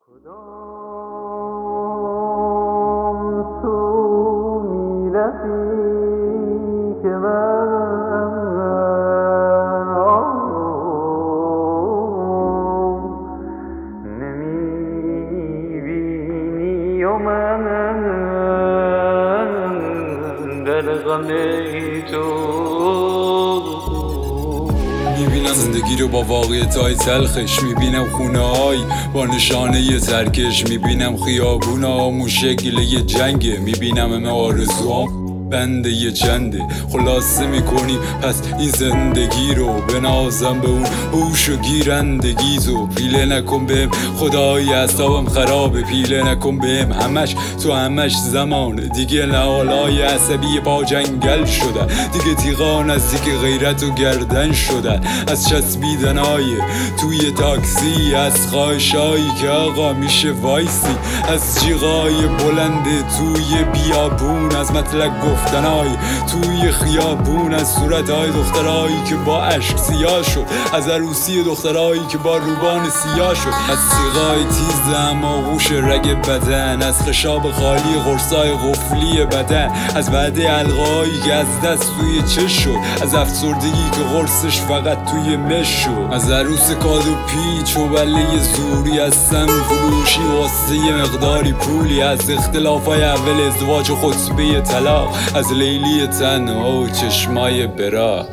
کدام سو می‌روی که من نمی‌بینی و من در غم تو میبینم زندگی رو با واقعیت‌های تلخش، میبینم خونه‌های با نشانه ترکش، میبینم خیابونا موشکل جنگه، میبینم همه آرزوام بنده یه چنده. خلاصه میکنیم پس این زندگی رو، بنازم به اون هوش و گیرندگی تو. پیله نکن بهم خدای اعصابم خرابه، پیله نکن بهم همش زمانه دیگه. نهالای عصبی پا جنگل شدن دیگه، تیغان نزدیک غیرت و گردن شدن. از چسبیدنای توی تاکسی، از خواهشایی که آقا میشه وایسی، از جیغای بلند توی بیابون، از مطلق گفتنای توی خیابون، از صورتهای دخترایی که با عشق سیاه شد، از عروسی دخترایی که با روبان سیاه شد، از سیغای تیز هماغوش رگ بدن، از خشاب خالی قرصای قفلی بدن، از وعده القایی که از دست توی چش شد، از افسردگی که قرصش فقط توی مش شد، از عروس کادو پیچ و بله زوری، از سم فروشی واسه یه مقداری پولی، از اختلافای اول ازدواج و خطبه طلاق، از لیلی تنها و چشمای برا.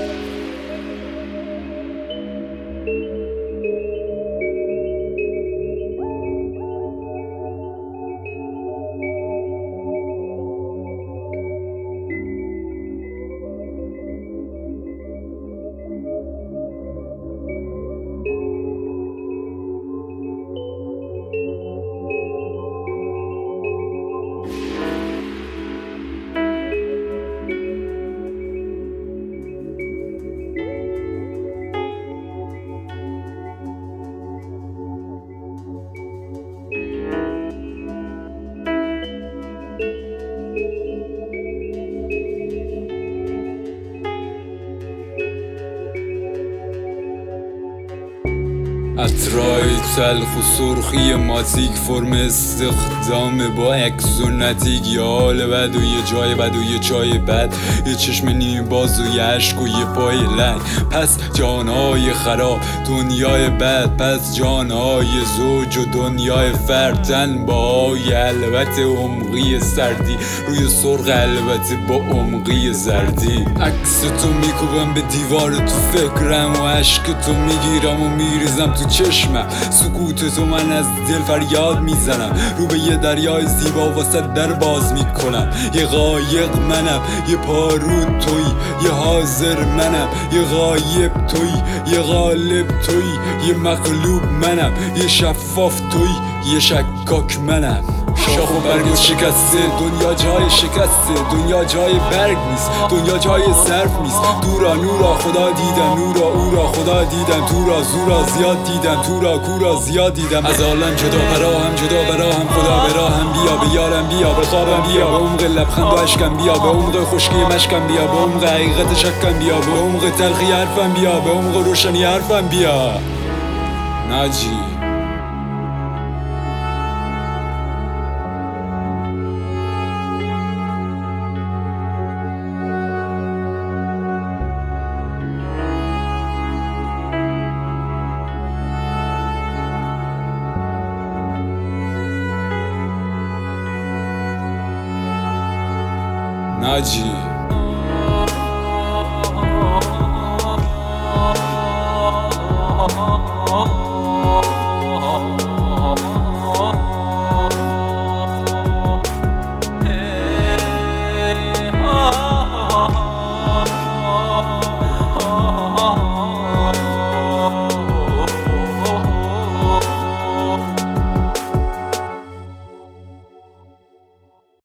عطرای تلخ و سرخی مازیک، فرم استخدام با عکس و نتیگ، یه حال بد و یه جای بد و یه چای بد، یه چشم نیم باز و یه عشق و یه پای لنگ. پس جانهای خراب دنیای بد، پس جانهای زوج و دنیای فرتن با های البته عمقی سردی روی سرخ البته با عمقی زردی. عکس تو میکوبم به دیوار تو فکرم و عشق تو میگیرم و میریزم تو چشمم. سکوت تو من از دل فریاد میزنم، رو به یه دریای زیبا واسه در باز میکنم. یه قایق منم، یه پارود توی، یه حاضر منم، یه غایب توی، یه غالب توی، یه مغلوب منم، یه شفاف توی، یه شکاک منم. شاخ و برگ شکسته، دنیا جای شکسته، دنیا جای برگ نیست، دنیا جای صرف نیست. دورا نورا خدا دیدم، نورا او را خدا دیدم، تو را زورا زیاد دیدم، تو را کورا زیاد دیدم. از عالم جدا براهم، جدا براهم، خدا براهم. بیا به یارم بیا، به خوابم بیا، به عمق لبخند و اشکم بیا، به عمق خشکی مشکم بیا، به عمق حقیقت شکم بیا، به عمق تلخی حرفم بیا، به عمق روشنی حرفم بیا. ناجی ناجی